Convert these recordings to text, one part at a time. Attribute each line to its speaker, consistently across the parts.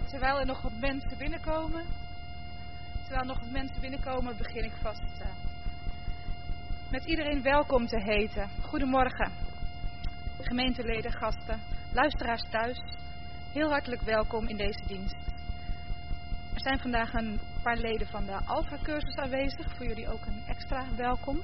Speaker 1: Terwijl er nog wat mensen binnenkomen, begin ik vast met iedereen welkom te heten. Goedemorgen, gemeenteleden, gasten, luisteraars thuis. Heel hartelijk welkom in deze dienst. Er zijn vandaag een paar leden van de Alpha-cursus aanwezig, voor jullie ook een extra welkom.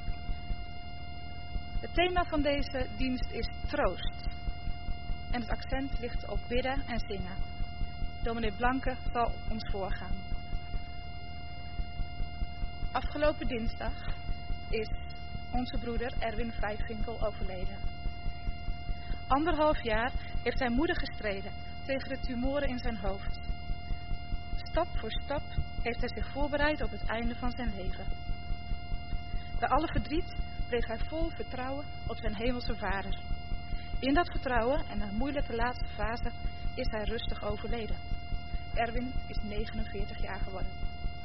Speaker 1: Het thema van deze dienst is troost. En het accent ligt op bidden en zingen. Dominee Blanke zal ons voorgaan. Afgelopen dinsdag is onze broeder Erwin Vijfwinkel overleden. 1,5 jaar heeft hij moedig gestreden tegen de tumoren in zijn hoofd. Stap voor stap heeft hij zich voorbereid op het einde van zijn leven. Bij alle verdriet bleef hij vol vertrouwen op zijn hemelse Vader. In dat vertrouwen en een moeilijke laatste fase is hij rustig overleden. Erwin is 49 jaar geworden.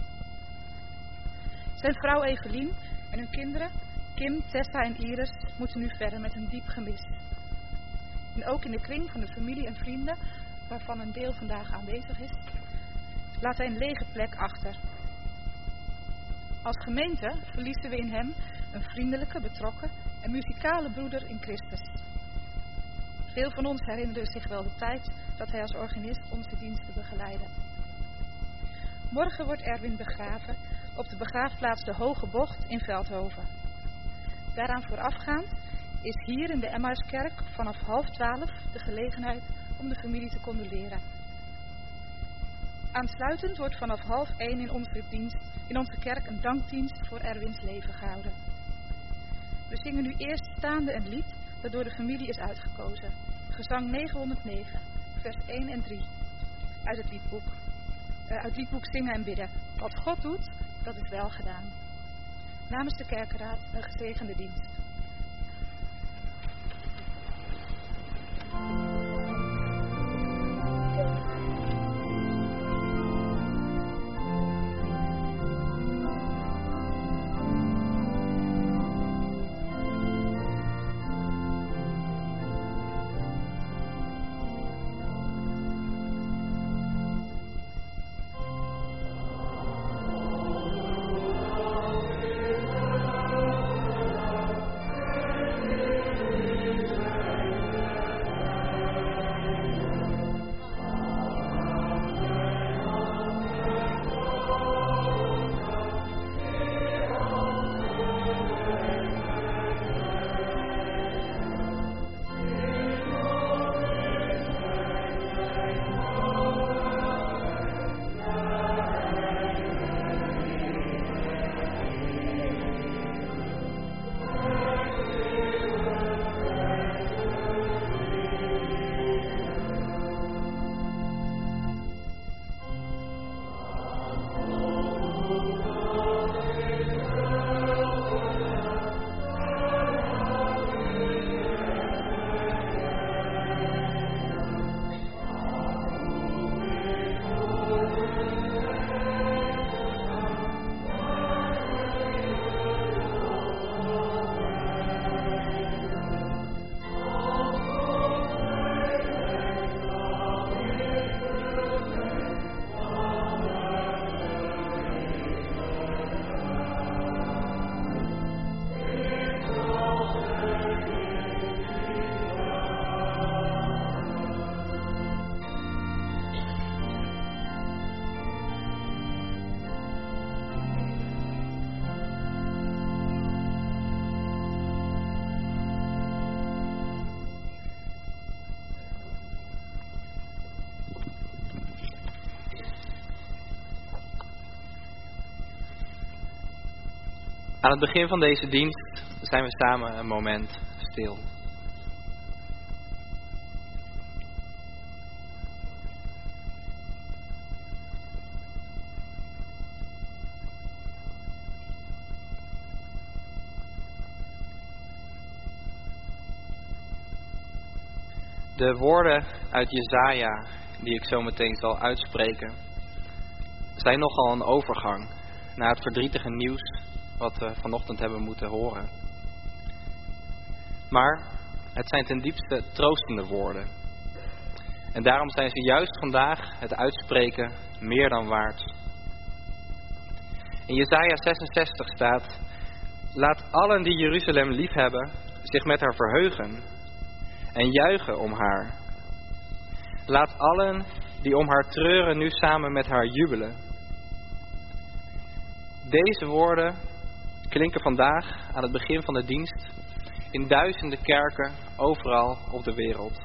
Speaker 1: Zijn vrouw Evelien en hun kinderen, Kim, Tessa en Iris, moeten nu verder met een diep gemis. En ook in de kring van de familie en vrienden, waarvan een deel vandaag aanwezig is, laat hij een lege plek achter. Als gemeente verliezen we in hem een vriendelijke, betrokken en muzikale broeder in Christus. Veel van ons herinneren zich wel de tijd dat hij als organist onze diensten begeleidde. Morgen wordt Erwin begraven op de begraafplaats De Hoge Bocht in Veldhoven. Daaraan voorafgaand is hier in de Emmauskerk vanaf 11:30 de gelegenheid om de familie te condoleren. Aansluitend wordt vanaf 12:30 in onze kerk een dankdienst voor Erwins leven gehouden. We zingen nu eerst staande een lied dat door de familie is uitgekozen. Gezang 909, vers 1 en 3 uit het liedboek Zingen en Bidden. Wat God doet, dat is wel gedaan. Namens de kerkenraad een gezegende dienst.
Speaker 2: Aan het begin van deze dienst zijn we samen een moment stil. De woorden uit Jesaja, die ik zo meteen zal uitspreken, zijn nogal een overgang naar het verdrietige nieuws wat we vanochtend hebben moeten horen. Maar het zijn ten diepste troostende woorden. En daarom zijn ze juist vandaag het uitspreken meer dan waard. In Jesaja 66 staat: laat allen die Jeruzalem liefhebben zich met haar verheugen en juichen om haar. Laat allen die om haar treuren nu samen met haar jubelen. Deze woorden klinken vandaag aan het begin van de dienst in duizenden kerken overal op de wereld.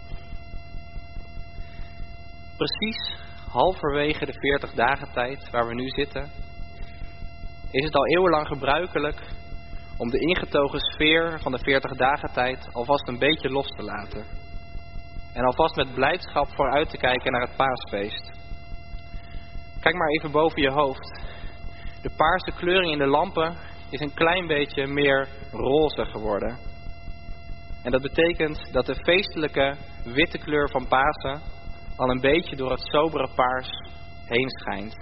Speaker 2: Precies halverwege de 40 dagen tijd waar we nu zitten, is het al eeuwenlang gebruikelijk om de ingetogen sfeer van de 40 dagen tijd alvast een beetje los te laten. En alvast met blijdschap vooruit te kijken naar het paasfeest. Kijk maar even boven je hoofd. De paarse kleuring in de lampen is een klein beetje meer roze geworden. En dat betekent dat de feestelijke witte kleur van Pasen al een beetje door het sobere paars heen schijnt.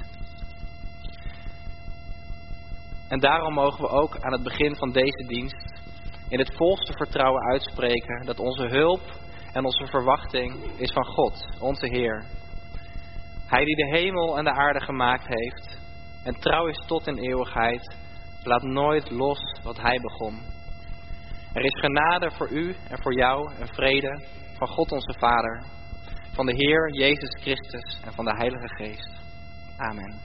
Speaker 2: En daarom mogen we ook aan het begin van deze dienst in het volste vertrouwen uitspreken dat onze hulp en onze verwachting is van God, onze Heer. Hij die de hemel en de aarde gemaakt heeft en trouw is tot in eeuwigheid, laat nooit los wat Hij begon. Er is genade voor u en voor jou en vrede van God onze Vader, van de Heer Jezus Christus en van de Heilige Geest. Amen.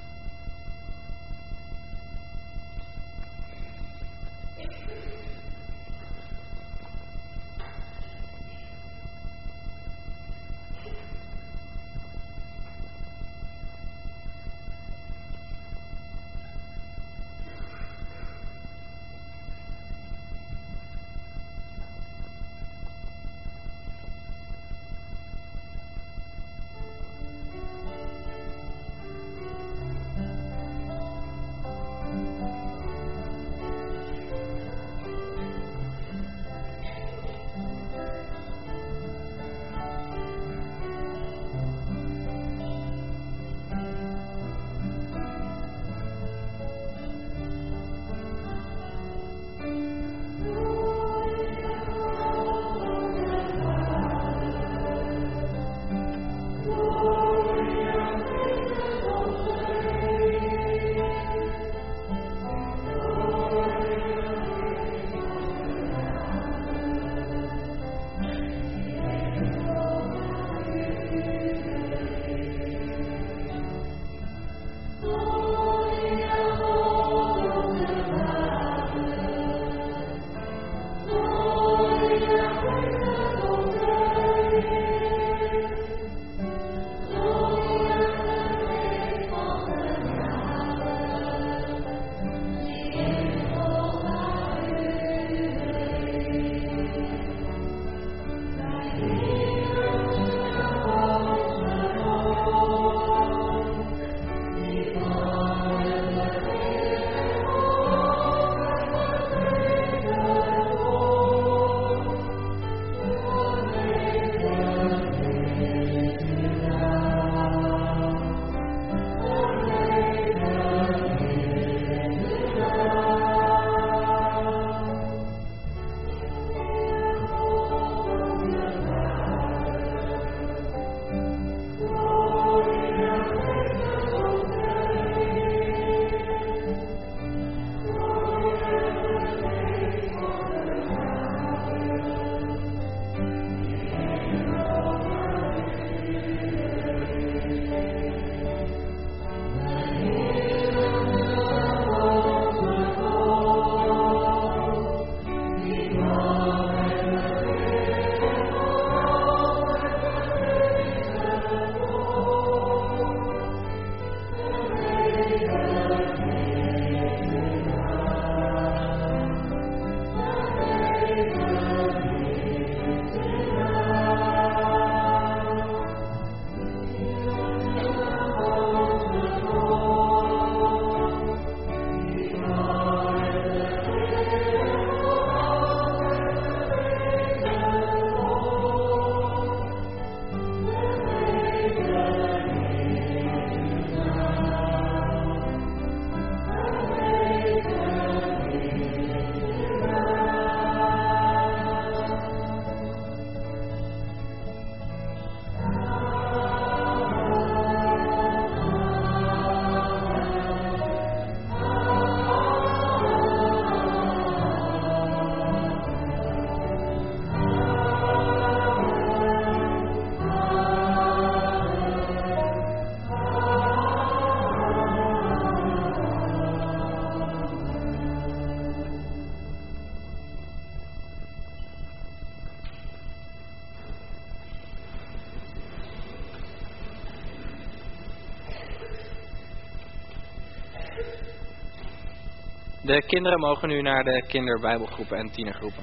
Speaker 2: De kinderen mogen nu naar de kinderbijbelgroepen en tienergroepen.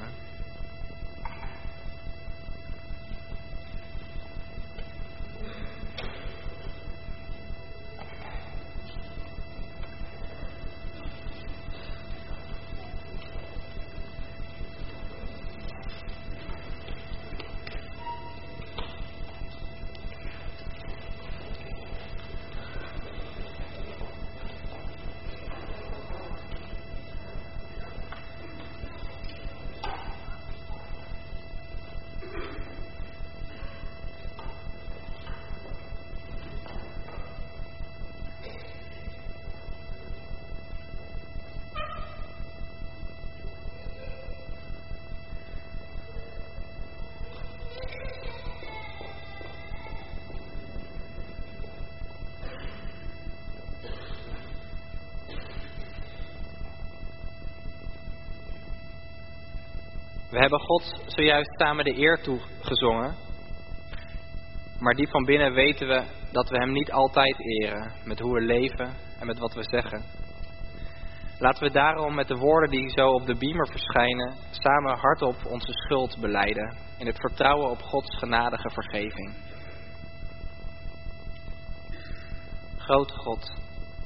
Speaker 2: We hebben God zojuist samen de eer toegezongen. Maar diep van binnen weten we dat we hem niet altijd eren met hoe we leven en met wat we zeggen. Laten we daarom met de woorden die zo op de beamer verschijnen, samen hardop onze schuld belijden in het vertrouwen op Gods genadige vergeving. Grote God,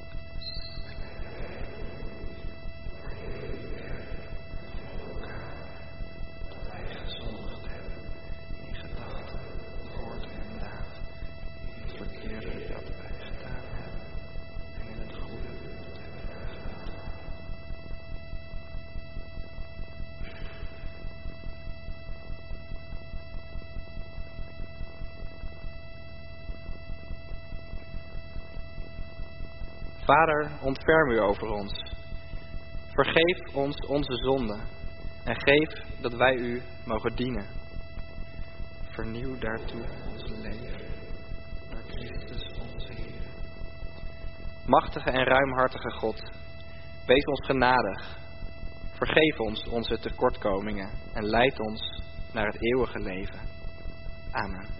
Speaker 2: Vader, ontferm u over ons. Vergeef ons onze zonden en geef dat wij u mogen dienen. Vernieuw daartoe ons leven door Christus onze Heer. Machtige en ruimhartige God, wees ons genadig. Vergeef ons onze tekortkomingen en leid ons naar het eeuwige leven. Amen.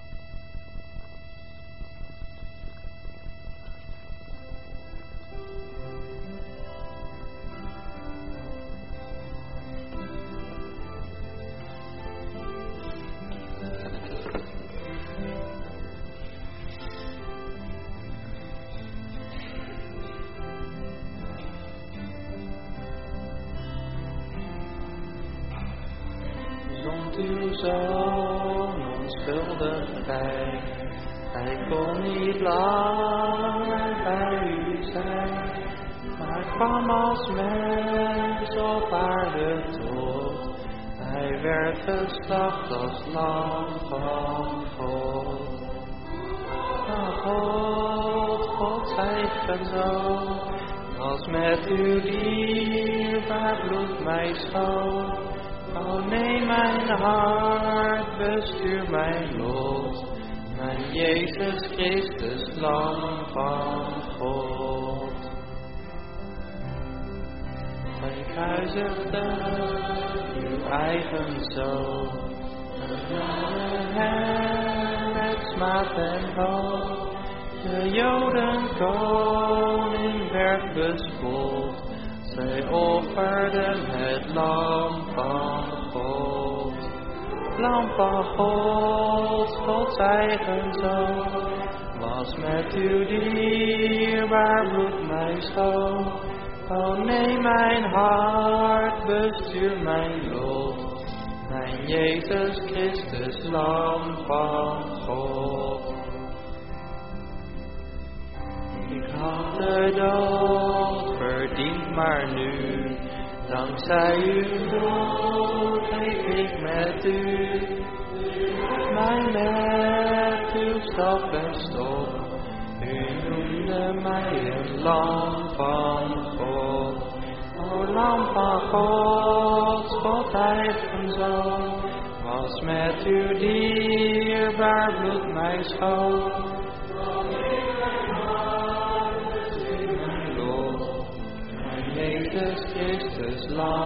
Speaker 3: Zond uw zoon onschuldig bij, hij kon niet langer bij u zijn, maar kwam als mens op aarde tot. Hij werd geslacht als lam van God. Maar Gods eigen zoon, was met uw dierbaar bloed mij schoon. O neem mijn hart, bestuur mijn lot, mijn Jezus Christus, lam van God. Gij kruisigde uw eigen zoon, en nam hem met smaad en hoop. De Joden koning werd bespot, zij offerden het lam van God. Lam van God, Gods eigen zoon, was met uw dierbaar bloed mij schoon. O neem mijn hart, bestuur mijn lot, mijn Jezus Christus, lam van God. Ik had de dood verdiend, maar nu, dankzij uw bloed, leef ik met u. Mijn met uw stap en stok, u noemde mij een lam van God. O lam van God, God eigen zoon, was met uw dierbaar bloed mij schoon. Jezus Christus, lam.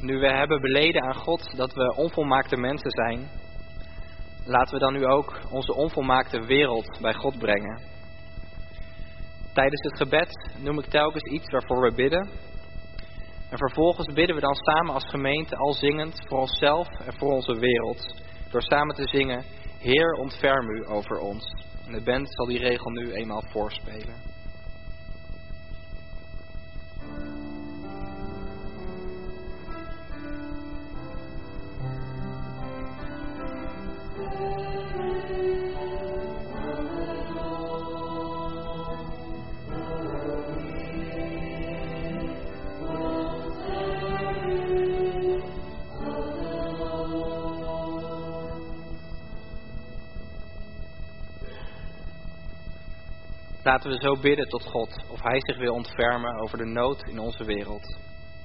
Speaker 2: nu we hebben beleden aan God dat we onvolmaakte mensen zijn, laten we dan nu ook onze onvolmaakte wereld bij God brengen. Tijdens het gebed noem ik telkens iets waarvoor we bidden. En vervolgens bidden we dan samen als gemeente al zingend voor onszelf en voor onze wereld. Door samen te zingen, Heer, ontferm u over ons. En de band zal die regel nu eenmaal voorspelen. Laten we zo bidden tot God, of Hij zich wil ontfermen over de nood in onze wereld.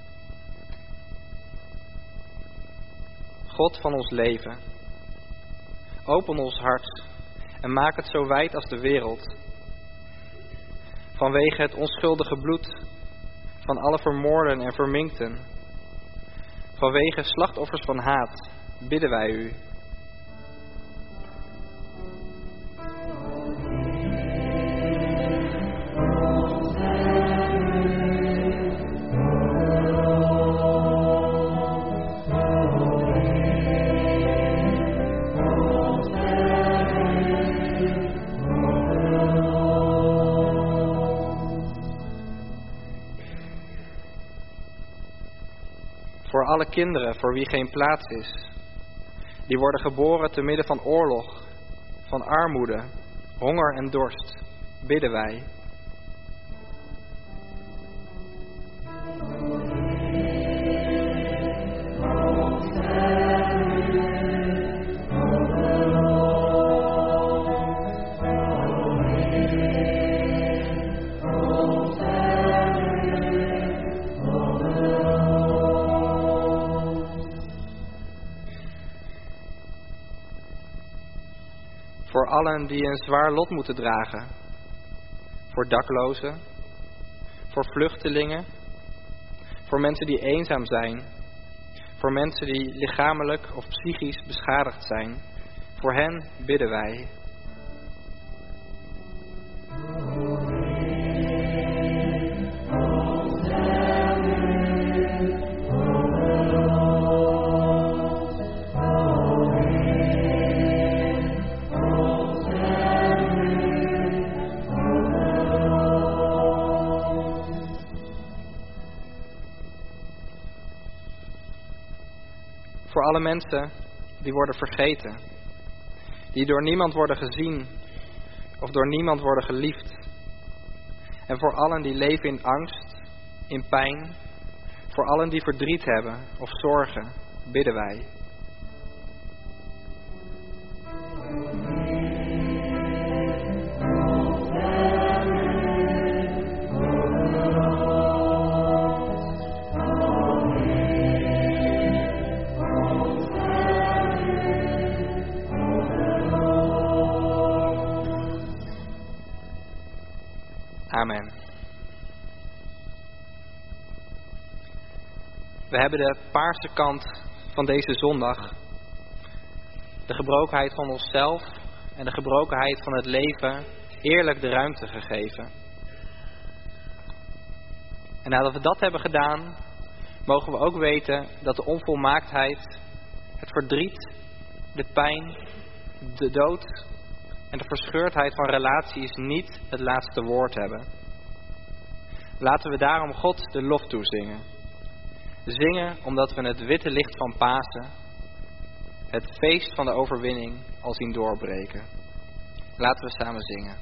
Speaker 2: God van ons leven, open ons hart en maak het zo wijd als de wereld. Vanwege het onschuldige bloed van alle vermoorden en verminkten, vanwege slachtoffers van haat, bidden wij u. Voor alle kinderen voor wie geen plaats is, die worden geboren te midden van oorlog, van armoede, honger en dorst, bidden wij. Voor allen die een zwaar lot moeten dragen. Voor daklozen. Voor vluchtelingen. Voor mensen die eenzaam zijn. Voor mensen die lichamelijk of psychisch beschadigd zijn. Voor hen bidden wij. Voor alle mensen die worden vergeten, die door niemand worden gezien of door niemand worden geliefd. En voor allen die leven in angst, in pijn, voor allen die verdriet hebben of zorgen, bidden wij. Amen. We hebben de paarse kant van deze zondag, de gebrokenheid van onszelf en de gebrokenheid van het leven, eerlijk de ruimte gegeven. En nadat we dat hebben gedaan, mogen we ook weten dat de onvolmaaktheid, het verdriet, de pijn, de dood en de verscheurdheid van relaties niet het laatste woord hebben. Laten we daarom God de lof toezingen. Zingen omdat we het witte licht van Pasen, het feest van de overwinning, al zien doorbreken. Laten we samen zingen.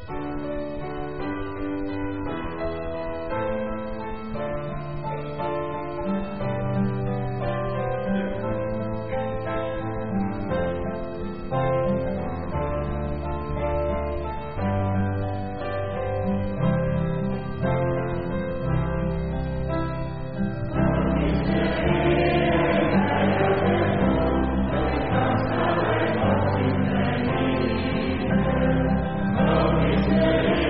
Speaker 3: Is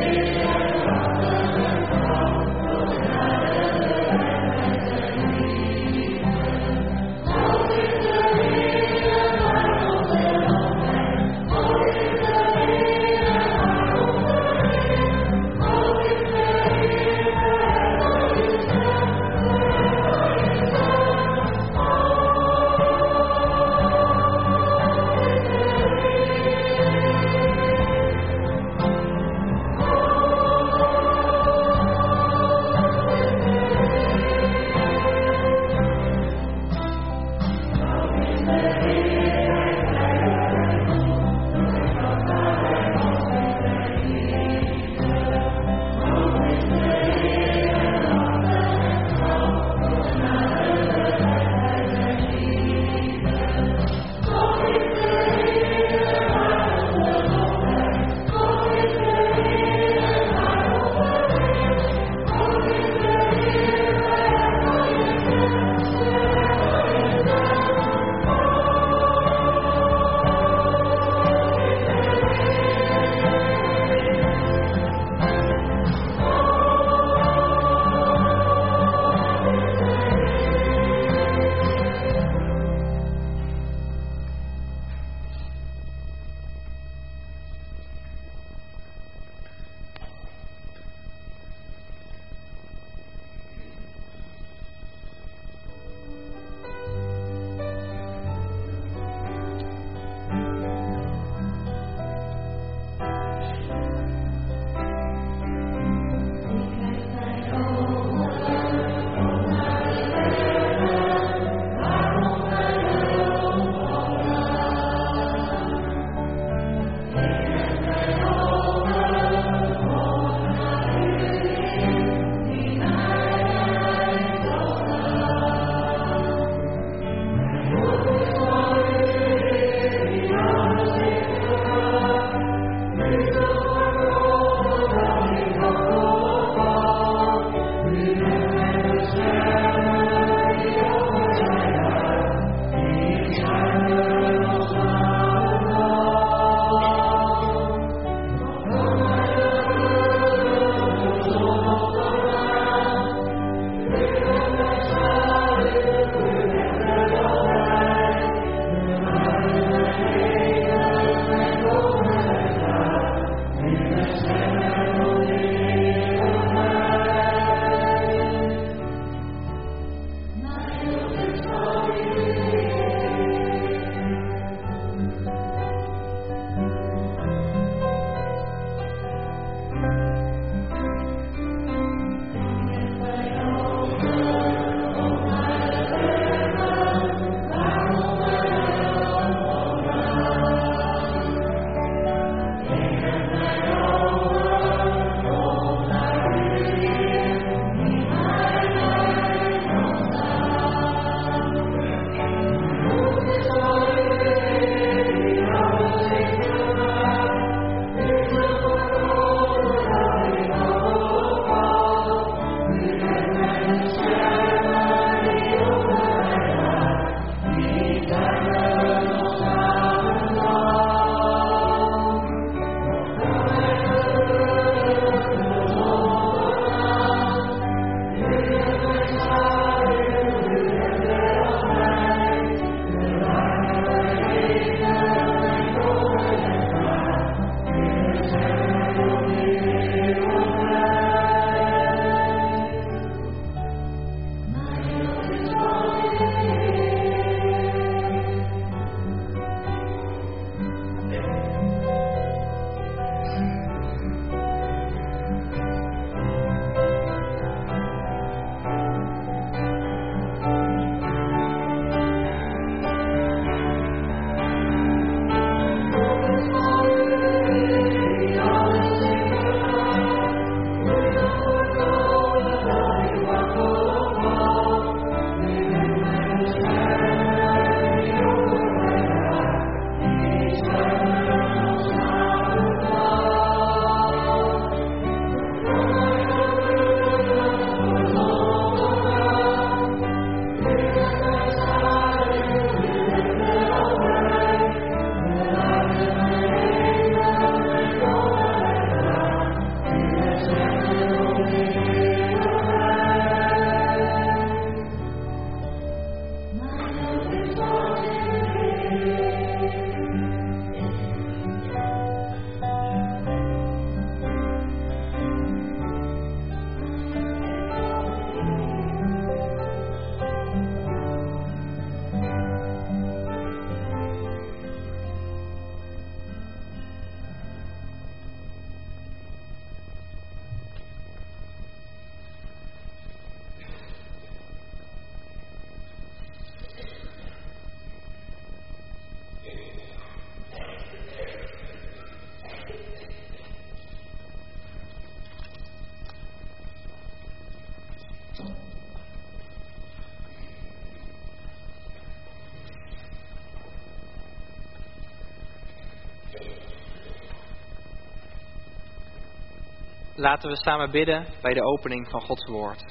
Speaker 2: laten we samen bidden bij de opening van Gods woord.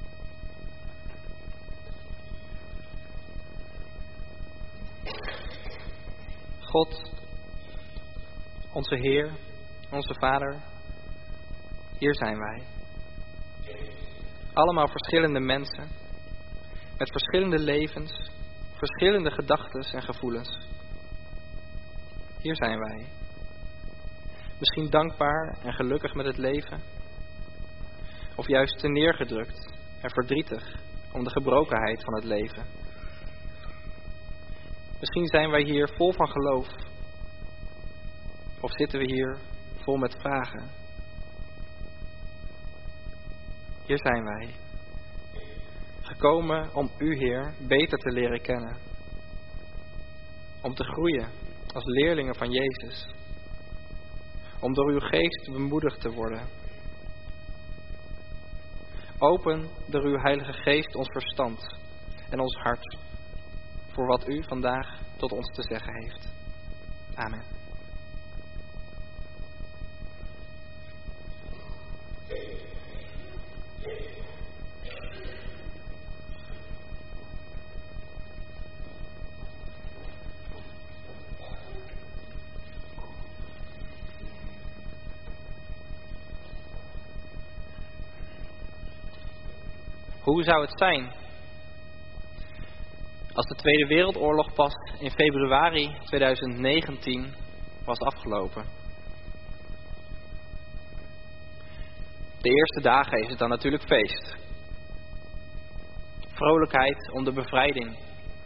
Speaker 2: God, onze Heer, onze Vader, hier zijn wij. Allemaal verschillende mensen, met verschillende levens, verschillende gedachten en gevoelens. Hier zijn wij. Misschien dankbaar en gelukkig met het leven, of juist te neergedrukt en verdrietig om de gebrokenheid van het leven. Misschien zijn wij hier vol van geloof, of zitten we hier vol met vragen. Hier zijn wij, gekomen om U, Heer, beter te leren kennen, om te groeien als leerlingen van Jezus, om door Uw geest bemoedigd te worden. Open door Uw Heilige Geest ons verstand en ons hart voor wat U vandaag tot ons te zeggen heeft. Amen. Hoe zou het zijn als de Tweede Wereldoorlog pas in februari 2019 was afgelopen? De eerste dagen is het dan natuurlijk feest. Vrolijkheid om de bevrijding.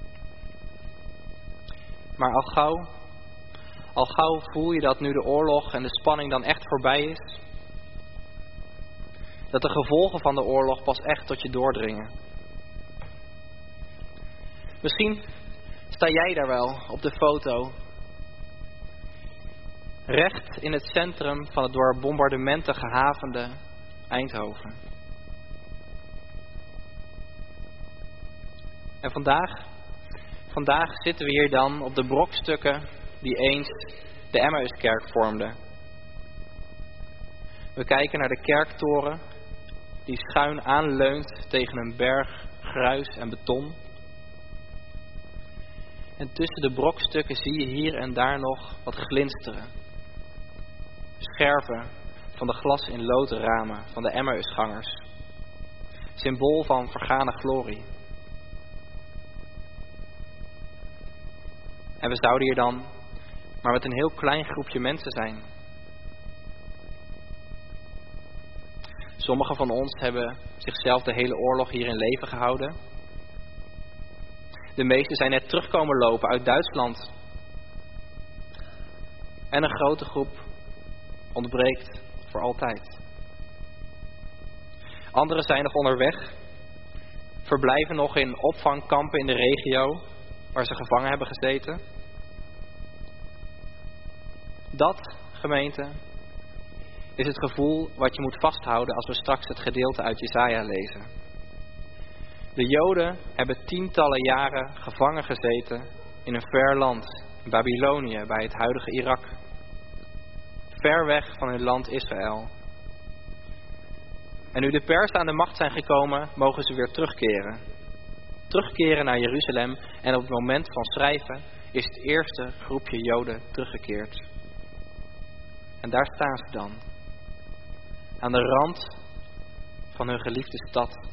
Speaker 2: Maar al gauw voel je dat nu de oorlog en de spanning dan echt voorbij is, dat de gevolgen van de oorlog pas echt tot je doordringen. Misschien sta jij daar wel op de foto, recht in het centrum van het door bombardementen gehavende Eindhoven. En vandaag zitten we hier dan op de brokstukken die eens de Emmauskerk vormden. We kijken naar de kerktoren die schuin aanleunt tegen een berg gruis en beton. En tussen de brokstukken zie je hier en daar nog wat glinsteren. Scherven van de glas in lood ramen van de Emmausgangers. Symbool van vergane glorie. En we zouden hier dan maar met een heel klein groepje mensen zijn. Sommigen van ons hebben zichzelf de hele oorlog hier in leven gehouden. De meesten zijn net terugkomen lopen uit Duitsland. En een grote groep ontbreekt voor altijd. Anderen zijn nog onderweg, verblijven nog in opvangkampen in de regio waar ze gevangen hebben gezeten. Dat, gemeente, is het gevoel wat je moet vasthouden als we straks het gedeelte uit Jesaja lezen. De Joden hebben tientallen jaren gevangen gezeten in een ver land, Babylonië, bij het huidige Irak. Ver weg van hun land Israël. En nu de Perzen aan de macht zijn gekomen, mogen ze weer terugkeren. Terugkeren naar Jeruzalem en op het moment van schrijven is het eerste groepje Joden teruggekeerd. En daar staan ze dan. Aan de rand van hun geliefde stad.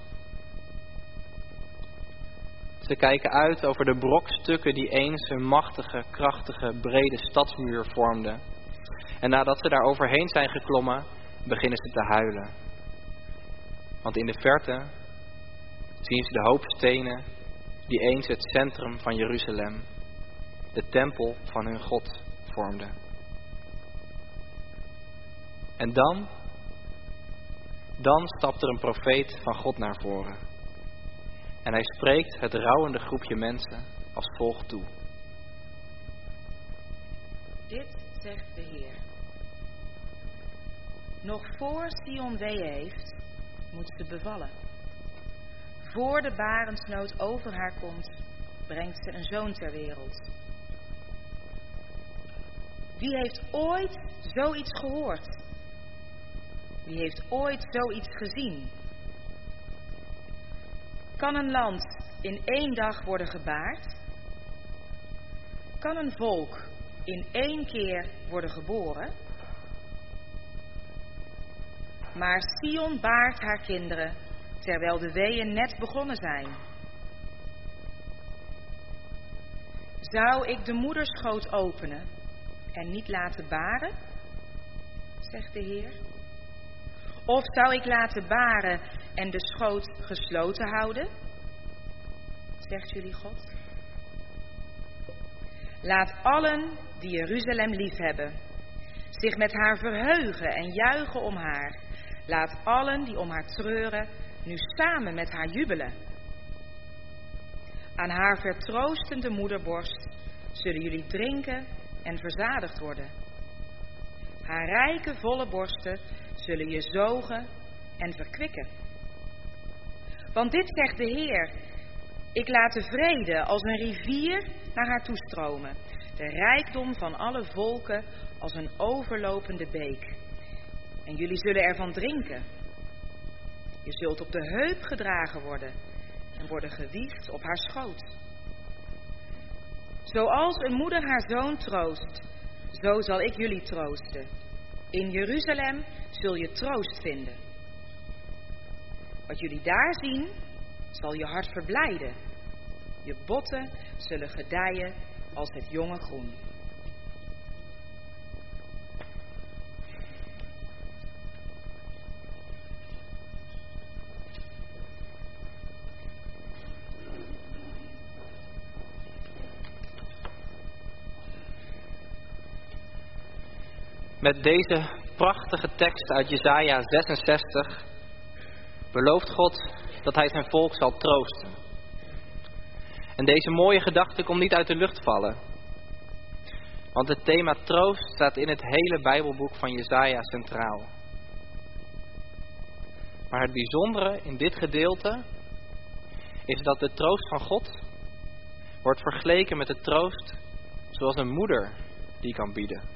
Speaker 2: Ze kijken uit over de brokstukken die eens een machtige, krachtige, brede stadsmuur vormden. En nadat ze daar overheen zijn geklommen, beginnen ze te huilen. Want in de verte zien ze de hoop stenen die eens het centrum van Jeruzalem, de tempel van hun God, vormden. En dan stapt er een profeet van God naar voren. En hij spreekt het rouwende groepje mensen als volgt toe.
Speaker 4: Dit zegt de Heer. Nog voor Sion weeën heeft, moet ze bevallen. Voor de barensnood over haar komt, brengt ze een zoon ter wereld. Wie heeft ooit zoiets gehoord? Wie heeft ooit zoiets gezien? Kan een land in 1 dag worden gebaard? Kan een volk in 1 keer worden geboren? Maar Sion baart haar kinderen, terwijl de weeën net begonnen zijn. Zou ik de moederschoot openen en niet laten baren? Zegt de Heer. Of zou ik laten baren en de schoot gesloten houden? Zegt jullie God. Laat allen die Jeruzalem liefhebben zich met haar verheugen en juichen om haar. Laat allen die om haar treuren nu samen met haar jubelen. Aan haar vertroostende moederborst zullen jullie drinken en verzadigd worden. Haar rijke, volle borsten zullen je zogen en verkwikken. Want dit zegt de Heer: ik laat de vrede als een rivier naar haar toestromen, de rijkdom van alle volken als een overlopende beek. En jullie zullen ervan drinken. Je zult op de heup gedragen worden en worden gewiegd op haar schoot. Zoals een moeder haar zoon troost, zo zal ik jullie troosten. In Jeruzalem zul je troost vinden. Wat jullie daar zien, zal je hart verblijden. Je botten zullen gedijen als het jonge groen.
Speaker 2: Met deze prachtige tekst uit Jesaja 66 belooft God dat hij zijn volk zal troosten. En deze mooie gedachte komt niet uit de lucht vallen. Want het thema troost staat in het hele Bijbelboek van Jesaja centraal. Maar het bijzondere in dit gedeelte is dat de troost van God wordt vergeleken met de troost zoals een moeder die kan bieden.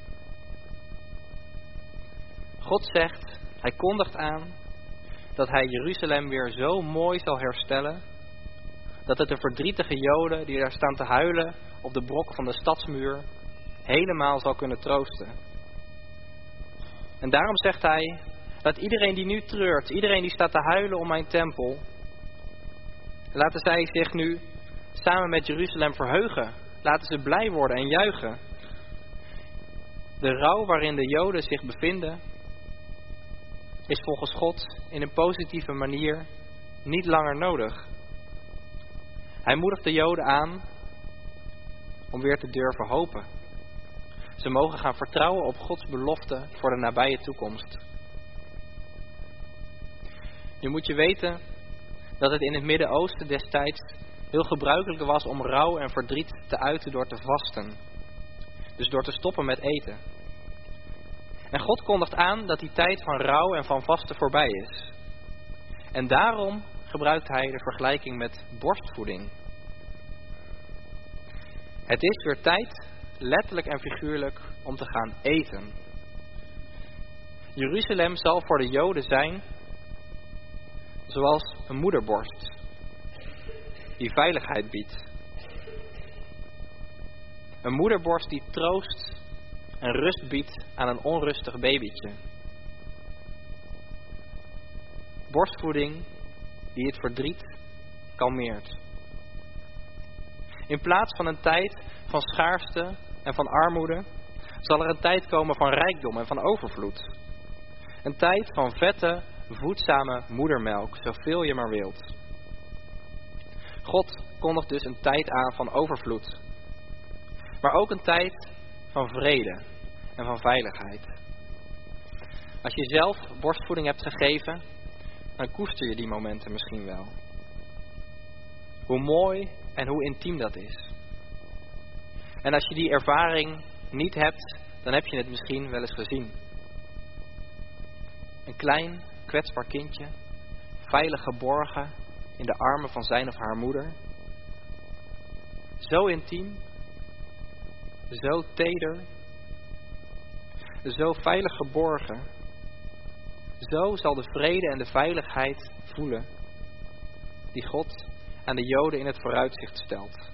Speaker 2: God zegt, hij kondigt aan dat hij Jeruzalem weer zo mooi zal herstellen, dat het de verdrietige Joden die daar staan te huilen op de brok van de stadsmuur helemaal zal kunnen troosten. En daarom zegt hij, laat iedereen die nu treurt, iedereen die staat te huilen om mijn tempel, laten zij zich nu samen met Jeruzalem verheugen. Laten ze blij worden en juichen. De rouw waarin de Joden zich bevinden is volgens God in een positieve manier niet langer nodig. Hij moedigt de Joden aan om weer te durven hopen. Ze mogen gaan vertrouwen op Gods belofte voor de nabije toekomst. Nu moet je weten dat het in het Midden-Oosten destijds heel gebruikelijk was om rouw en verdriet te uiten door te vasten. Dus door te stoppen met eten. En God kondigt aan dat die tijd van rouw en van vasten voorbij is. En daarom gebruikt hij de vergelijking met borstvoeding. Het is weer tijd, letterlijk en figuurlijk, om te gaan eten. Jeruzalem zal voor de Joden zijn zoals een moederborst die veiligheid biedt. Een moederborst die troost en rust biedt aan een onrustig babytje. Borstvoeding die het verdriet kalmeert. In plaats van een tijd van schaarste en van armoede, zal er een tijd komen van rijkdom en van overvloed. Een tijd van vette, voedzame moedermelk, zoveel je maar wilt. God kondigt dus een tijd aan van overvloed. Maar ook een tijd van vrede en van veiligheid. Als je zelf borstvoeding hebt gegeven, dan koester je die momenten misschien wel. Hoe mooi en hoe intiem dat is. En als je die ervaring niet hebt, dan heb je het misschien wel eens gezien. Een klein, kwetsbaar kindje, veilig geborgen in de armen van zijn of haar moeder. Zo intiem, zo teder, zo veilig geborgen, Zo zal de vrede en de veiligheid voelen die God aan de Joden in het vooruitzicht stelt.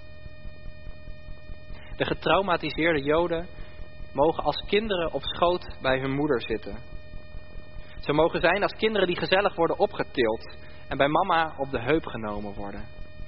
Speaker 2: De getraumatiseerde Joden mogen als kinderen op schoot bij hun moeder zitten. Ze mogen zijn als kinderen die gezellig worden opgetild en bij mama op de heup genomen worden.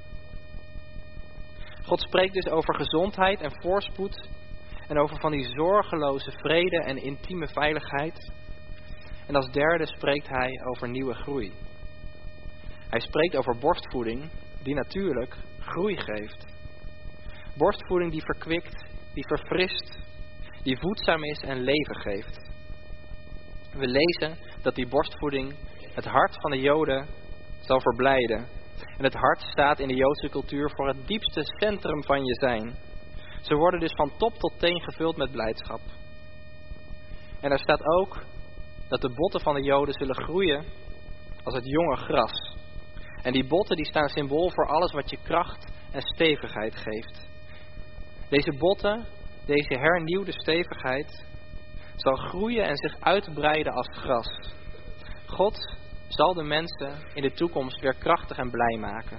Speaker 2: God spreekt dus over gezondheid en voorspoed en over van die zorgeloze vrede en intieme veiligheid. En als derde spreekt hij over nieuwe groei. Hij spreekt over borstvoeding die natuurlijk groei geeft. Borstvoeding die verkwikt, die verfrist, die voedzaam is en leven geeft. We lezen dat die borstvoeding het hart van de Joden zal verblijden. En het hart staat in de Joodse cultuur voor het diepste centrum van je zijn. Ze worden dus van top tot teen gevuld met blijdschap. En er staat ook dat de botten van de Joden zullen groeien als het jonge gras. En die botten die staan symbool voor alles wat je kracht en stevigheid geeft. Deze botten, deze hernieuwde stevigheid, zal groeien en zich uitbreiden als gras. God zal de mensen in de toekomst weer krachtig en blij maken.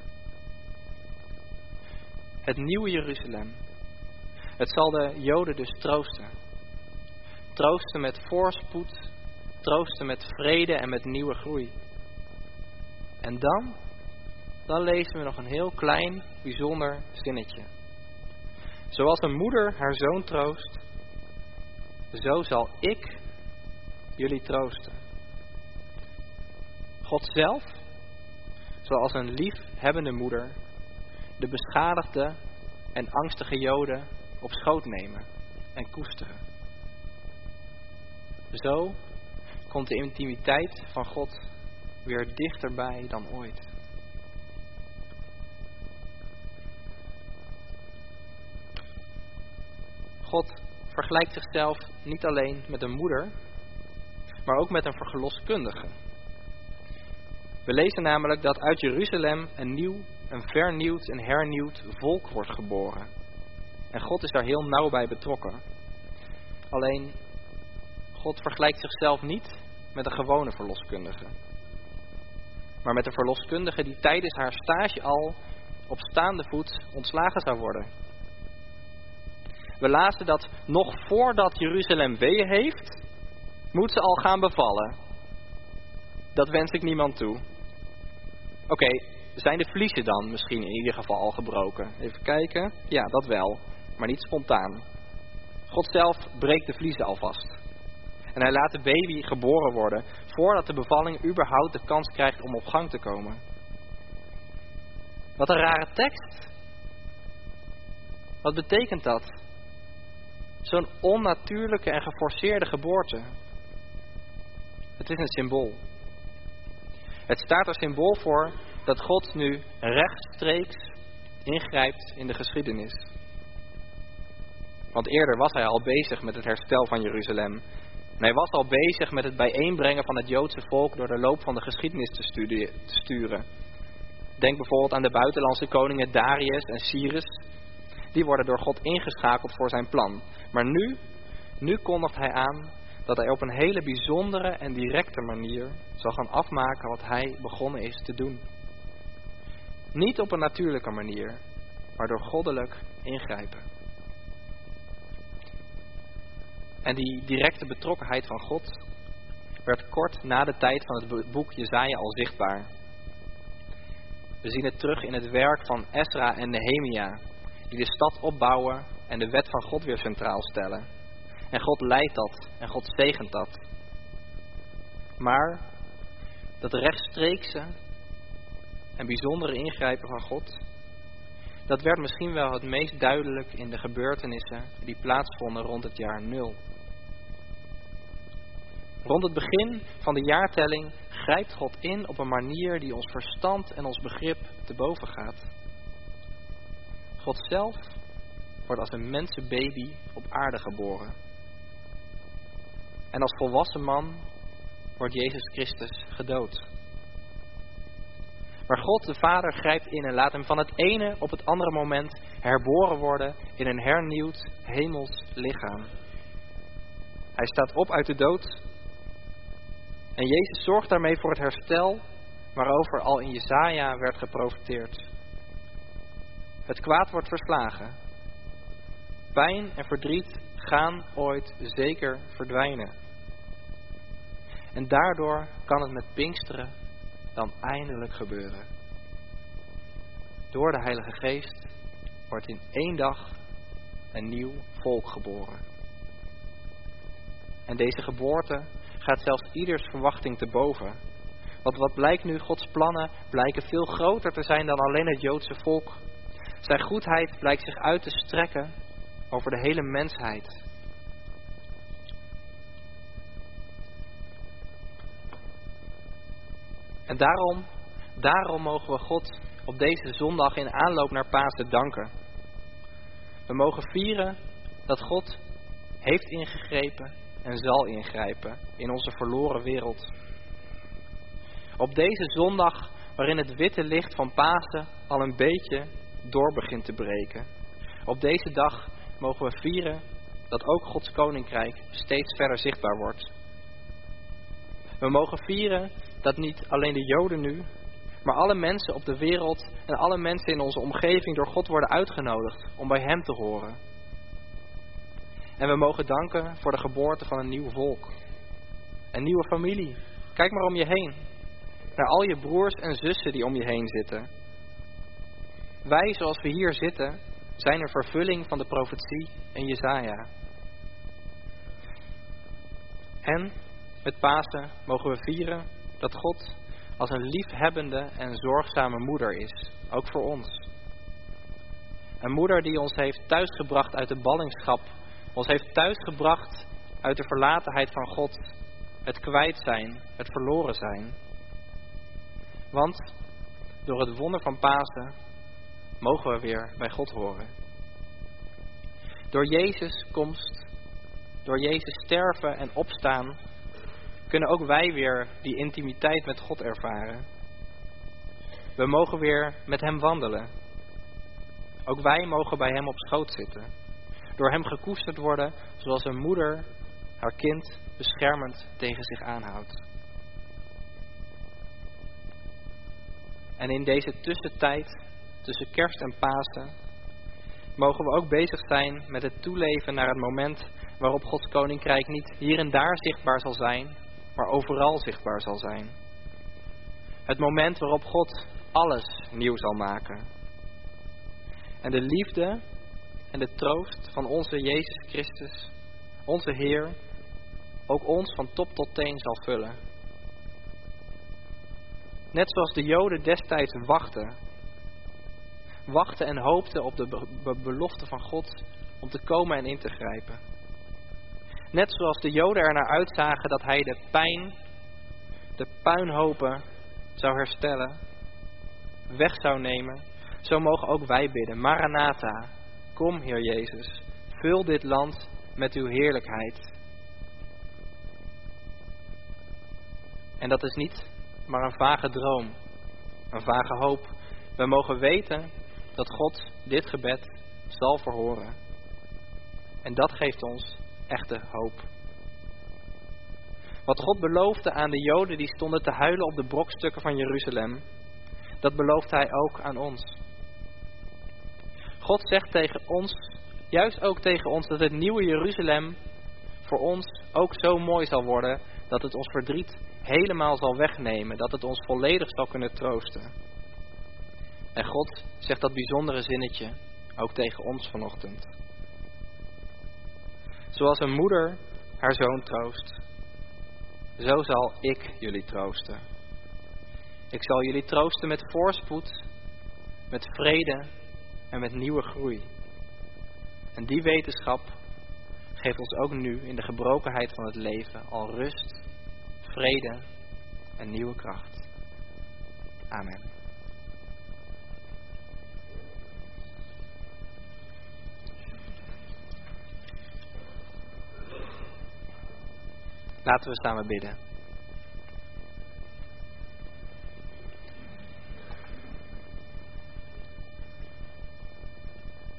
Speaker 2: Het nieuwe Jeruzalem. Het zal de Joden dus troosten. Troosten met voorspoed, troosten met vrede en met nieuwe groei. En dan lezen we nog een heel klein, bijzonder zinnetje. Zoals een moeder haar zoon troost, zo zal ik jullie troosten. God zelf zal als een liefhebbende moeder de beschadigde en angstige Joden op schoot nemen en koesteren. Zo komt de intimiteit van God weer dichterbij dan ooit. God vergelijkt zichzelf niet alleen met een moeder, maar ook met een verloskundige. We lezen namelijk dat uit Jeruzalem een vernieuwd en hernieuwd volk wordt geboren. En God is daar heel nauw bij betrokken. Alleen, God vergelijkt zichzelf niet met een gewone verloskundige. Maar met een verloskundige die tijdens haar stage al op staande voet ontslagen zou worden. We lazen dat nog voordat Jeruzalem weeën heeft, moet ze al gaan bevallen. Dat wens ik niemand toe. Oké, zijn de vliezen dan misschien in ieder geval al gebroken? Even kijken. Ja, dat wel. Maar niet spontaan. God zelf breekt de vliezen alvast. En hij laat de baby geboren worden voordat de bevalling überhaupt de kans krijgt om op gang te komen. Wat een rare tekst. Wat betekent dat? Zo'n onnatuurlijke en geforceerde geboorte. Het is een symbool. Het staat er symbool voor dat God nu rechtstreeks ingrijpt in de geschiedenis. Want eerder was hij al bezig met het herstel van Jeruzalem. En hij was al bezig met het bijeenbrengen van het Joodse volk door de loop van de geschiedenis te sturen. Denk bijvoorbeeld aan de buitenlandse koningen Darius en Cyrus. Die worden door God ingeschakeld voor zijn plan. Maar nu kondigt hij aan dat hij op een hele bijzondere en directe manier zal gaan afmaken wat hij begonnen is te doen. Niet op een natuurlijke manier, maar door goddelijk ingrijpen. En die directe betrokkenheid van God werd kort na de tijd van het boek Jesaja al zichtbaar. We zien het terug in het werk van Esra en Nehemia, die de stad opbouwen en de wet van God weer centraal stellen. En God leidt dat en God zegent dat. Maar dat rechtstreekse en bijzondere ingrijpen van God, dat werd misschien wel het meest duidelijk in de gebeurtenissen die plaatsvonden rond het jaar 0. Rond het begin van de jaartelling grijpt God in op een manier die ons verstand en ons begrip te boven gaat. God zelf wordt als een mensenbaby op aarde geboren. En als volwassen man wordt Jezus Christus gedood. Maar God de Vader grijpt in en laat hem van het ene op het andere moment herboren worden in een hernieuwd hemels lichaam. Hij staat op uit de dood En Jezus zorgt daarmee voor het herstel waarover al in Jesaja werd geprofeteerd. Het kwaad wordt verslagen. Pijn en verdriet gaan ooit zeker verdwijnen. En daardoor kan het met Pinksteren dan eindelijk gebeuren. Door de Heilige Geest wordt in 1 dag een nieuw volk geboren. En deze geboorte gaat zelfs ieders verwachting te boven. Want wat blijkt nu? Gods plannen blijken veel groter te zijn dan alleen het Joodse volk. Zijn goedheid blijkt zich uit te strekken over de hele mensheid. En daarom mogen we God op deze zondag in aanloop naar Pasen danken. We mogen vieren dat God heeft ingegrepen en zal ingrijpen in onze verloren wereld. Op deze zondag, waarin het witte licht van Pasen al een beetje door begint te breken. Op deze dag mogen we vieren dat ook Gods koninkrijk steeds verder zichtbaar wordt. We mogen vieren dat niet alleen de Joden nu, maar alle mensen op de wereld en alle mensen in onze omgeving door God worden uitgenodigd om bij Hem te horen. En we mogen danken voor de geboorte van een nieuw volk. Een nieuwe familie. Kijk maar om je heen. Naar al je broers en zussen die om je heen zitten. Wij, zoals we hier zitten, zijn een vervulling van de profetie in Jesaja. En met Pasen mogen we vieren dat God als een liefhebbende en zorgzame moeder is. Ook voor ons. Een moeder die ons heeft thuisgebracht uit de ballingschap. Ons heeft thuisgebracht uit de verlatenheid van God. Het kwijt zijn, het verloren zijn. Want door het wonder van Pasen mogen we weer bij God horen. Door Jezus' komst, door Jezus' sterven en opstaan, kunnen ook wij weer die intimiteit met God ervaren. We mogen weer met Hem wandelen. Ook wij mogen bij Hem op schoot zitten. Door Hem gekoesterd worden zoals een moeder haar kind beschermend tegen zich aanhoudt. En in deze tussentijd, tussen Kerst en Pasen, mogen we ook bezig zijn met het toeleven naar het moment waarop Gods koninkrijk niet hier en daar zichtbaar zal zijn, maar overal zichtbaar zal zijn. Het moment waarop God alles nieuw zal maken. En de liefde en de troost van onze Jezus Christus, onze Heer, ook ons van top tot teen zal vullen. Net zoals de Joden destijds wachten en hoopten op de belofte van God om te komen en in te grijpen. Net zoals de Joden er naar uitzagen dat Hij de pijn, de puinhopen zou herstellen, weg zou nemen, zo mogen ook wij bidden. Maranatha, kom Heer Jezus, vul dit land met uw heerlijkheid. En dat is niet maar een vage droom, een vage hoop. We mogen weten dat God dit gebed zal verhoren. En dat geeft ons echte hoop. Wat God beloofde aan de Joden die stonden te huilen op de brokstukken van Jeruzalem, dat belooft Hij ook aan ons. God zegt tegen ons, juist ook tegen ons, dat het nieuwe Jeruzalem voor ons ook zo mooi zal worden, dat het ons verdriet helemaal zal wegnemen, dat het ons volledig zal kunnen troosten. En God zegt dat bijzondere zinnetje ook tegen ons vanochtend. Zoals een moeder haar zoon troost, zo zal ik jullie troosten. Ik zal jullie troosten met voorspoed, met vrede en met nieuwe groei. En die wetenschap geeft ons ook nu in de gebrokenheid van het leven al rust, vrede en nieuwe kracht. Amen. Laten we samen bidden.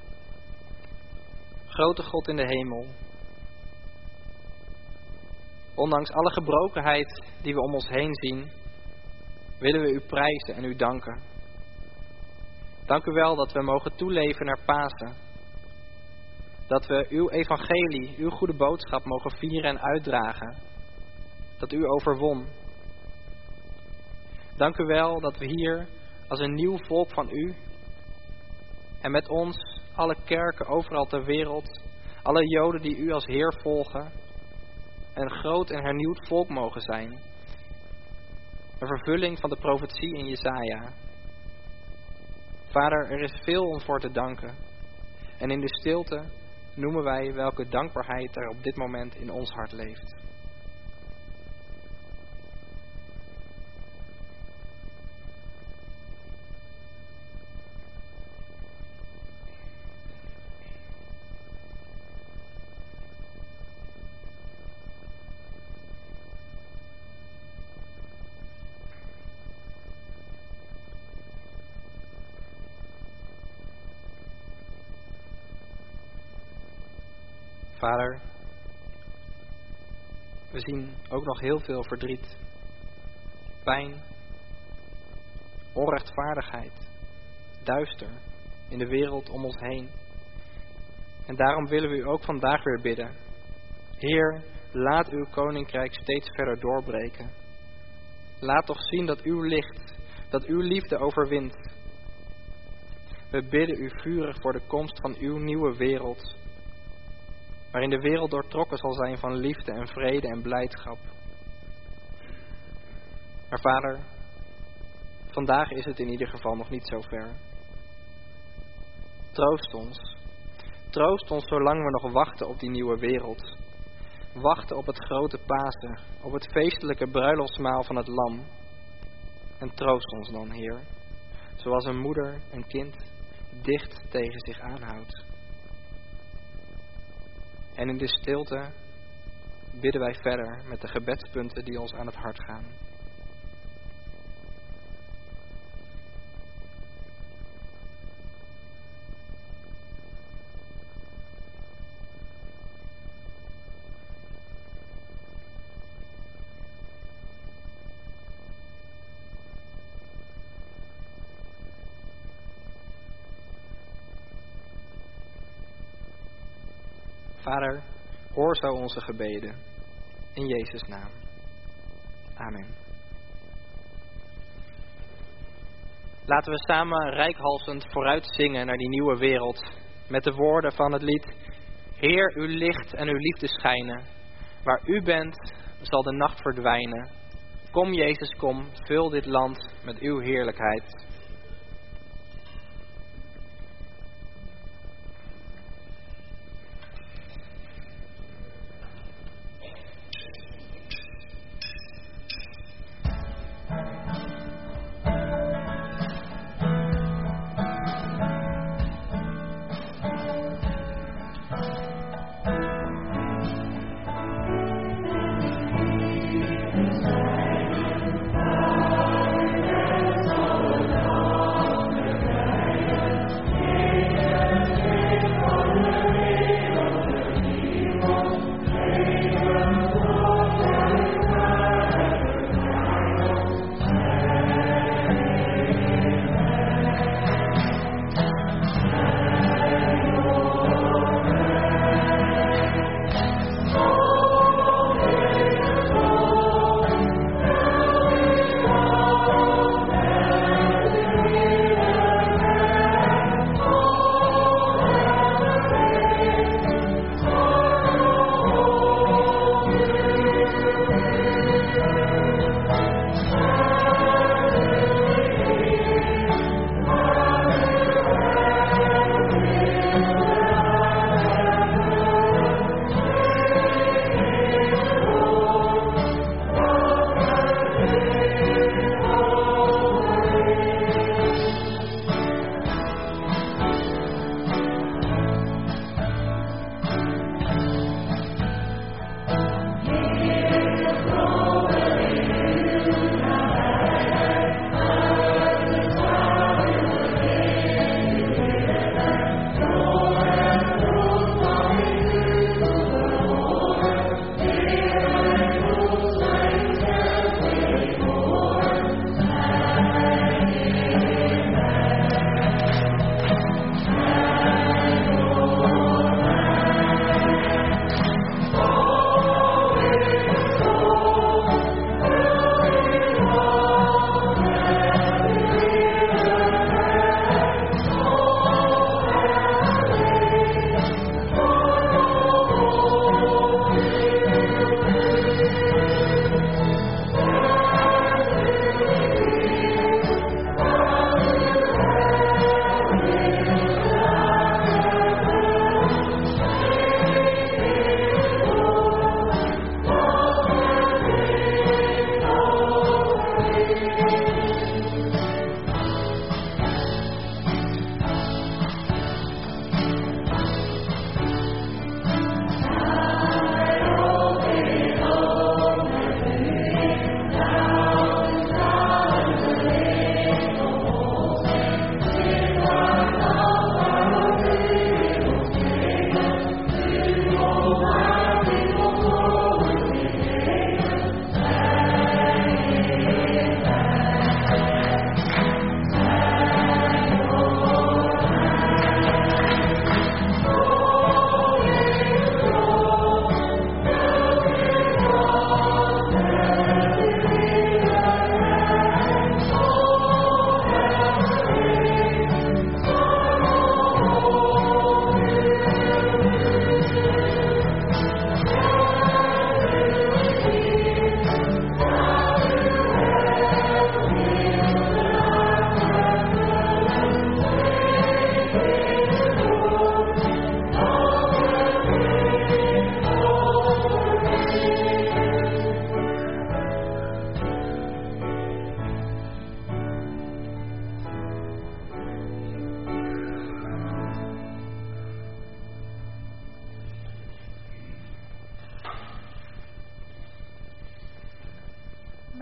Speaker 2: Grote God in de hemel, ondanks alle gebrokenheid die we om ons heen zien, willen we u prijzen en u danken. Dank u wel dat we mogen toeleven naar Pasen. Dat we uw evangelie, uw goede boodschap mogen vieren en uitdragen. Dat u overwon. Dank u wel dat we hier als een nieuw volk van u en met ons alle kerken overal ter wereld, alle Joden die u als Heer volgen, een groot en hernieuwd volk mogen zijn. Een vervulling van de profetie in Jesaja. Vader, er is veel om voor te danken. En in de stilte noemen wij welke dankbaarheid er op dit moment in ons hart leeft. Vader, we zien ook nog heel veel verdriet, pijn, onrechtvaardigheid, duister in de wereld om ons heen. En daarom willen we u ook vandaag weer bidden. Heer, laat uw koninkrijk steeds verder doorbreken. Laat toch zien dat uw licht, dat uw liefde overwint. We bidden u vurig voor de komst van uw nieuwe wereld, waarin de wereld doortrokken zal zijn van liefde en vrede en blijdschap. Maar Vader, vandaag is het in ieder geval nog niet zo ver. Troost ons. Troost ons zolang we nog wachten op die nieuwe wereld. Wachten op het grote Pasen, op het feestelijke bruiloftsmaal van het Lam. En troost ons dan, Heer, zoals een moeder een kind dicht tegen zich aanhoudt. En in de stilte bidden wij verder met de gebedspunten die ons aan het hart gaan. Vader, hoor zo onze gebeden. In Jezus' naam. Amen. Laten we samen reikhalzend vooruit zingen naar die nieuwe wereld. Met de woorden van het lied: Heer, uw licht en uw liefde schijnen. Waar u bent, zal de nacht verdwijnen. Kom Jezus, kom, vul dit land met uw heerlijkheid.
Speaker 3: Amen.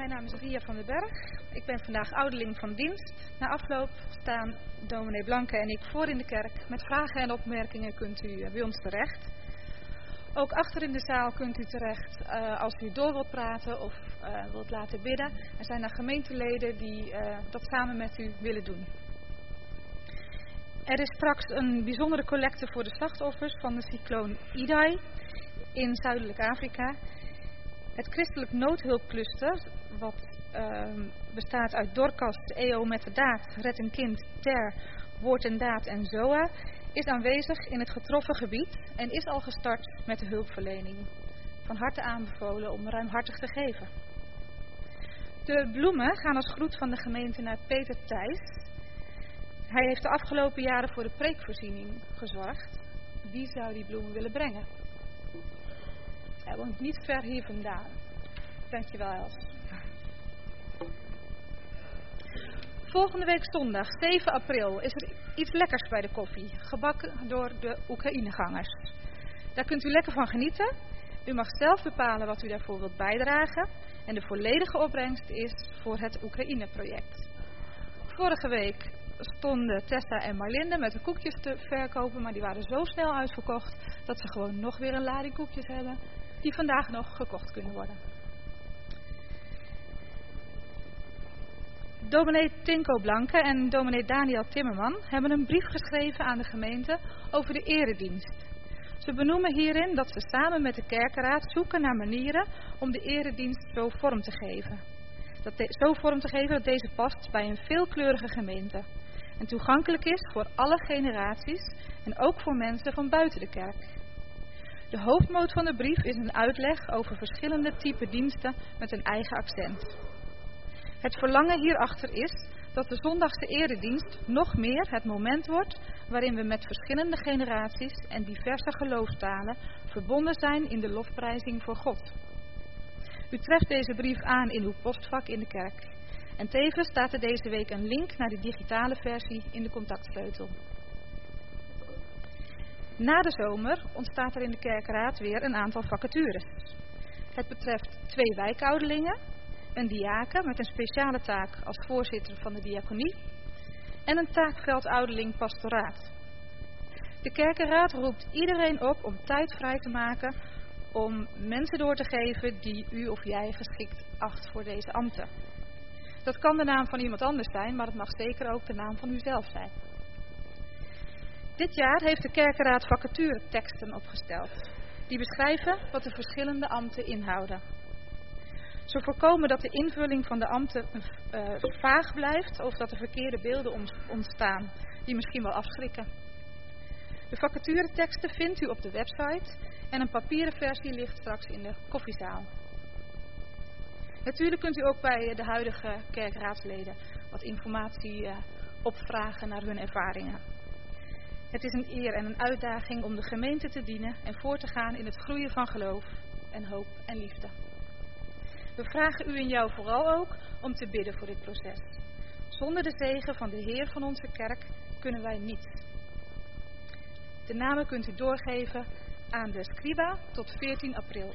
Speaker 1: Mijn naam is Ria van den Berg. Ik ben vandaag ouderling van dienst. Na afloop staan dominee Blanke en ik voor in de kerk. Met vragen en opmerkingen kunt u bij ons terecht. Ook achter in de zaal kunt u terecht als u door wilt praten of wilt laten bidden. Er zijn er gemeenteleden die dat samen met u willen doen. Er is straks een bijzondere collecte voor de slachtoffers van de cycloon Idai in Zuidelijk Afrika. Het christelijk noodhulpcluster, wat bestaat uit Dorcas, EO met de Daad, Red een Kind, TER, Woord en Daad en ZOA, is aanwezig in het getroffen gebied en is al gestart met de hulpverlening. Van harte aanbevolen om ruimhartig te geven. De bloemen gaan als groet van de gemeente naar Peter Thijs. Hij heeft de afgelopen jaren voor de preekvoorziening gezorgd. Wie zou die bloemen willen brengen? Hij woont niet ver hier vandaan. Dankjewel, Els. Volgende week zondag, 7 april, is er iets lekkers bij de koffie. Gebakken door de Oekraïnegangers. Daar kunt u lekker van genieten. U mag zelf bepalen wat u daarvoor wilt bijdragen. En de volledige opbrengst is voor het Oekraïne-project. Vorige week stonden Tessa en Marlinde met de koekjes te verkopen. Maar die waren zo snel uitverkocht dat ze gewoon nog weer een lading koekjes hebben. Die vandaag nog gekocht kunnen worden. Dominee Tinko Blanke en dominee Daniel Timmerman hebben een brief geschreven aan de gemeente over de eredienst. Ze benoemen hierin dat ze samen met de kerkenraad zoeken naar manieren om de eredienst zo vorm te geven. Dat deze past bij een veelkleurige gemeente. En toegankelijk is voor alle generaties en ook voor mensen van buiten de kerk. De hoofdmoot van de brief is een uitleg over verschillende typen diensten met een eigen accent. Het verlangen hierachter is dat de zondagse eredienst nog meer het moment wordt waarin we met verschillende generaties en diverse geloofstalen verbonden zijn in de lofprijzing voor God. U treft deze brief aan in uw postvak in de kerk. En tevens staat er deze week een link naar de digitale versie in de contactsleutel. Na de zomer ontstaat er in de kerkenraad weer een aantal vacatures. Het betreft 2 wijkouderlingen, een diaken met een speciale taak als voorzitter van de diaconie en een taakveldouderling pastoraat. De kerkenraad roept iedereen op om tijd vrij te maken om mensen door te geven die u of jij geschikt acht voor deze ambten. Dat kan de naam van iemand anders zijn, maar het mag zeker ook de naam van uzelf zijn. Dit jaar heeft de kerkenraad vacatureteksten opgesteld, die beschrijven wat de verschillende ambten inhouden. Zo voorkomen dat de invulling van de ambten vaag blijft of dat er verkeerde beelden ontstaan, die misschien wel afschrikken. De vacatureteksten vindt u op de website en een papieren versie ligt straks in de koffiezaal. Natuurlijk kunt u ook bij de huidige kerkraadsleden wat informatie opvragen naar hun ervaringen. Het is een eer en een uitdaging om de gemeente te dienen en voor te gaan in het groeien van geloof en hoop en liefde. We vragen u en jou vooral ook om te bidden voor dit proces. Zonder de zegen van de Heer van onze kerk kunnen wij niets. De namen kunt u doorgeven aan de scriba tot 14 april.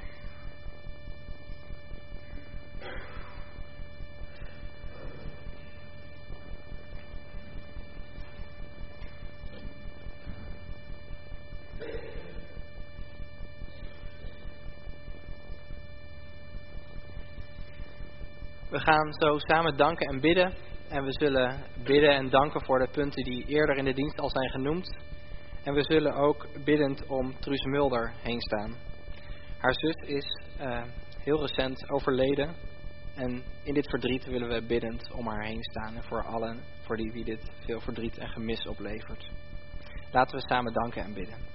Speaker 2: We gaan zo samen danken en bidden. En we zullen bidden en danken voor de punten die eerder in de dienst al zijn genoemd. En we zullen ook biddend om Truus Mulder heen staan. Haar zus is heel recent overleden. En in dit verdriet willen we biddend om haar heen staan. En voor allen, voor wie dit veel verdriet en gemis oplevert. Laten we samen danken en bidden.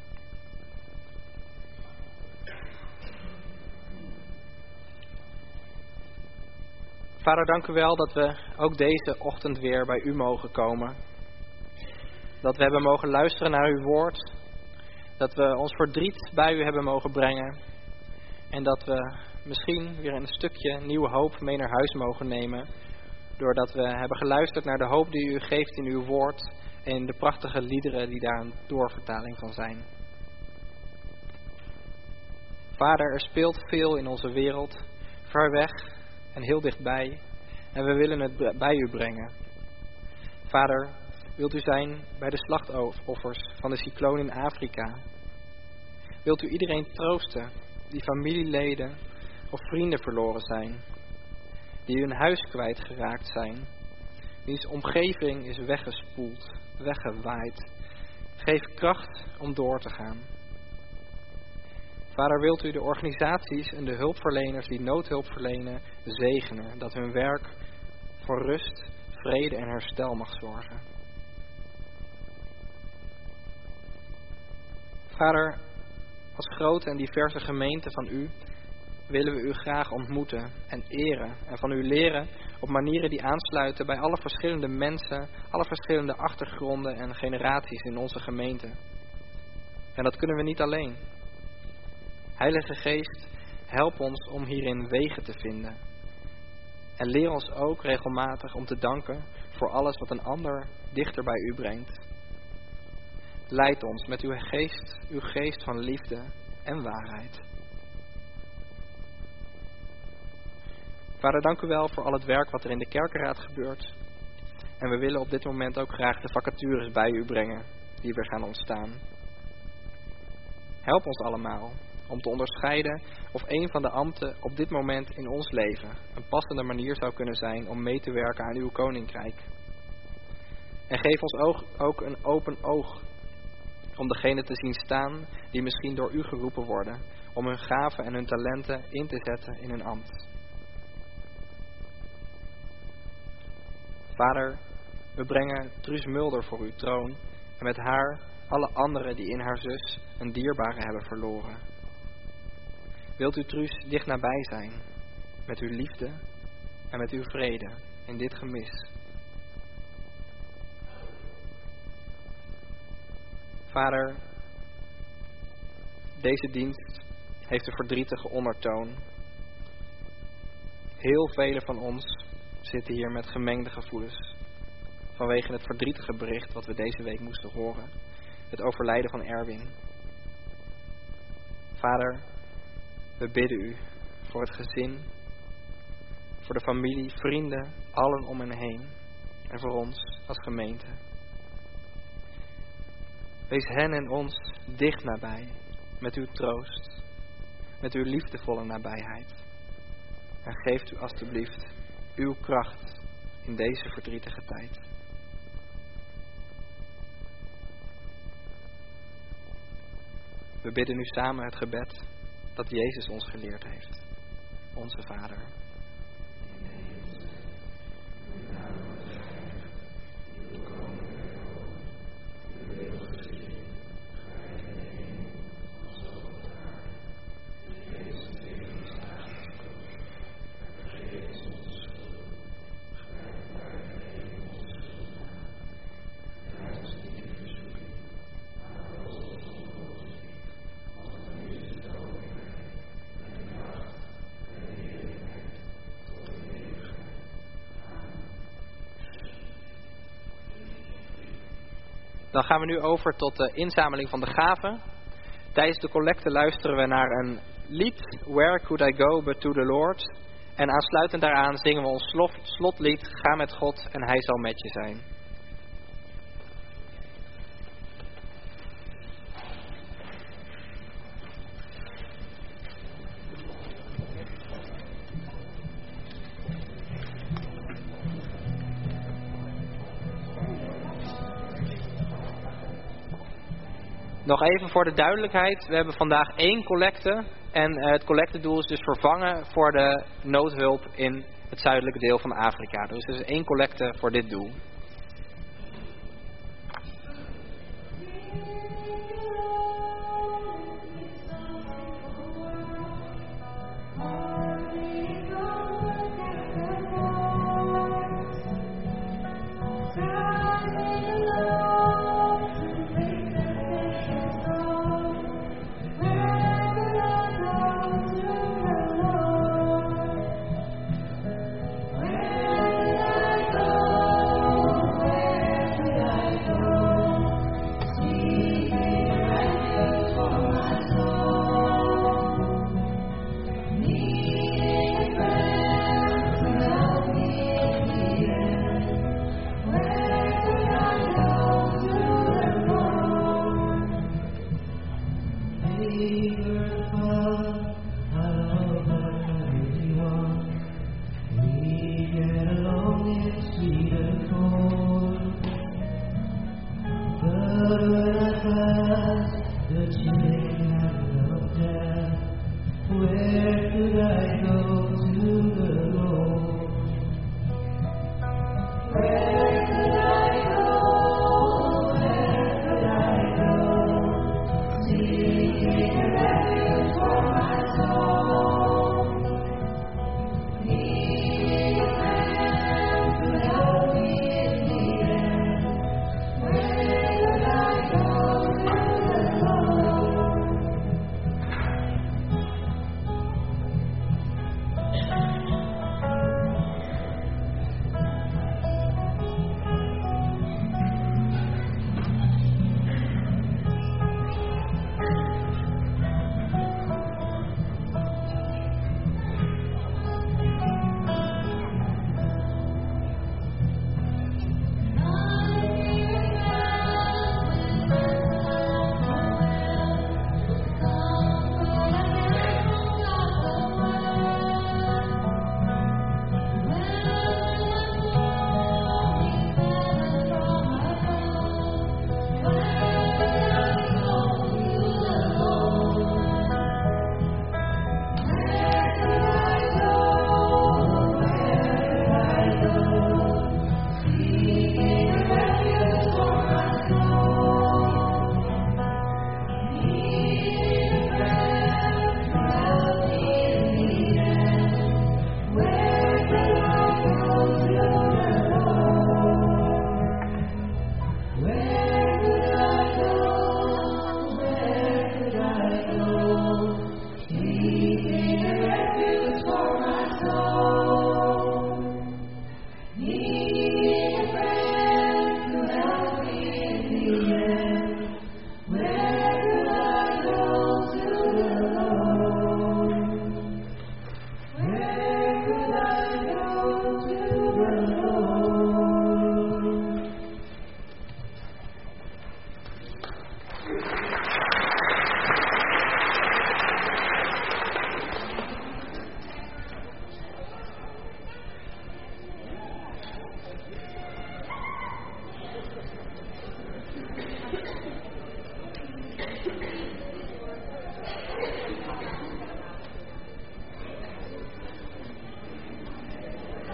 Speaker 2: Vader, dank u wel dat we ook deze ochtend weer bij u mogen komen. Dat we hebben mogen luisteren naar uw woord. Dat we ons verdriet bij u hebben mogen brengen. En dat we misschien weer een stukje nieuwe hoop mee naar huis mogen nemen. Doordat we hebben geluisterd naar de hoop die u geeft in uw woord. En de prachtige liederen die daar een doorvertaling van zijn. Vader, er speelt veel in onze wereld. Ver weg. en heel dichtbij en we willen het bij u brengen. Vader, wilt u zijn bij de slachtoffers van de cycloon in Afrika? Wilt u iedereen troosten die familieleden of vrienden verloren zijn, die hun huis kwijtgeraakt zijn, wiens omgeving is weggespoeld, weggewaaid? Geef kracht om door te gaan. Vader, wilt u de organisaties en de hulpverleners die noodhulp verlenen zegenen, dat hun werk voor rust, vrede en herstel mag zorgen. Vader, als grote en diverse gemeente van u willen we u graag ontmoeten en eren en van u leren op manieren die aansluiten bij alle verschillende mensen, alle verschillende achtergronden en generaties in onze gemeente. En dat kunnen we niet alleen. Heilige Geest, help ons om hierin wegen te vinden. En leer ons ook regelmatig om te danken voor alles wat een ander dichter bij u brengt. Leid ons met uw geest van liefde en waarheid. Vader, dank u wel voor al het werk wat er in de kerkenraad gebeurt. En we willen op dit moment ook graag de vacatures bij u brengen die weer gaan ontstaan. Help ons allemaal om te onderscheiden of een van de ambten op dit moment in ons leven een passende manier zou kunnen zijn om mee te werken aan uw koninkrijk. En geef ons ook een open oog om degene te zien staan die misschien door u geroepen worden om hun gaven en hun talenten in te zetten in hun ambt. Vader, we brengen Truus Mulder voor uw troon en met haar alle anderen die in haar zus een dierbare hebben verloren. Wilt u Truus dicht nabij zijn met uw liefde en met uw vrede in dit gemis. Vader, deze dienst heeft een verdrietige ondertoon. Heel velen van ons zitten hier met gemengde gevoelens vanwege het verdrietige bericht wat we deze week moesten horen. Het overlijden van Erwin. Vader, we bidden u voor het gezin, voor de familie, vrienden, allen om hen heen en voor ons als gemeente. Wees hen en ons dicht nabij met uw troost, met uw liefdevolle nabijheid. En geeft u alstublieft uw kracht in deze verdrietige tijd. We bidden nu samen het gebed dat Jezus ons geleerd heeft. Onze Vader. Dan gaan we nu over tot de inzameling van de gaven. Tijdens de collecte luisteren we naar een lied, Where Could I Go But To The Lord. En aansluitend daaraan zingen we ons slotlied, Ga met God en Hij zal met je zijn. Nog even voor de duidelijkheid, we hebben vandaag 1 collecte en het collectedoel is dus vervangen voor de noodhulp in het zuidelijke deel van Afrika. Dus er is 1 collecte voor dit doel.
Speaker 3: Where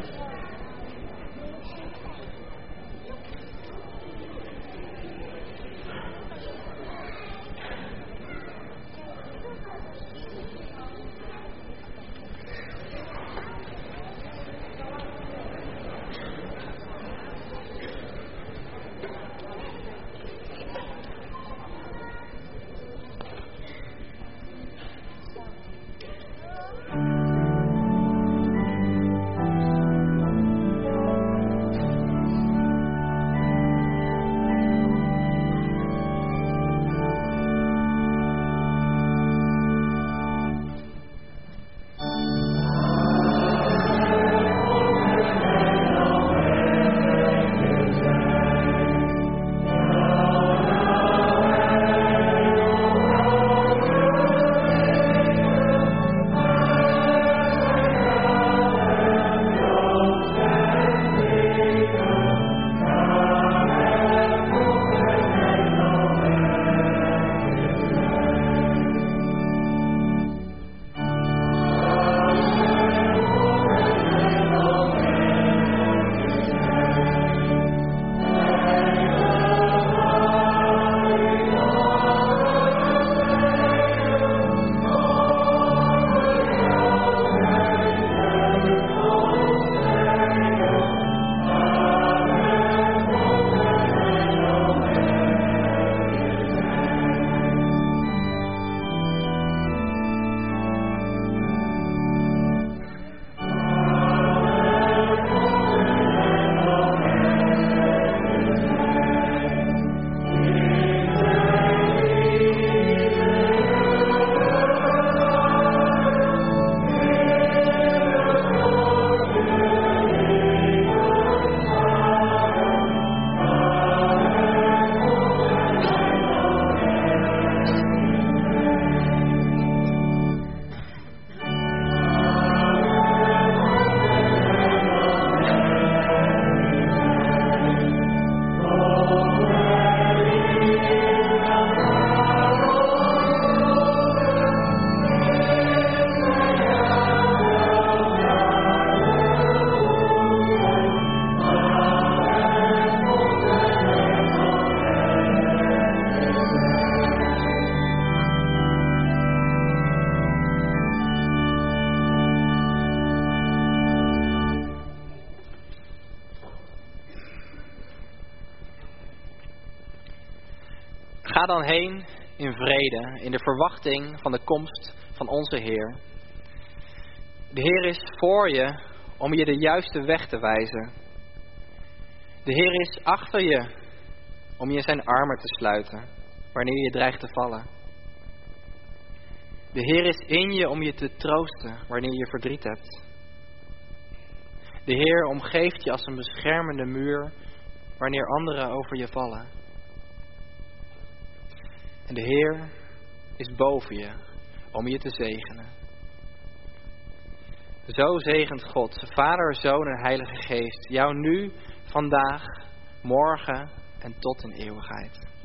Speaker 2: Ga dan heen in vrede, in de verwachting van de komst van onze Heer. De Heer is voor je om je de juiste weg te wijzen. De Heer is achter je om je in zijn armen te sluiten, wanneer je dreigt te vallen. De Heer is in je om je te troosten, wanneer je verdriet hebt. De Heer omgeeft je als een beschermende muur, wanneer anderen over je vallen. En de Heer is boven je om je te zegenen. Zo zegent God, Vader, Zoon en Heilige Geest, jou nu, vandaag, morgen en tot in eeuwigheid.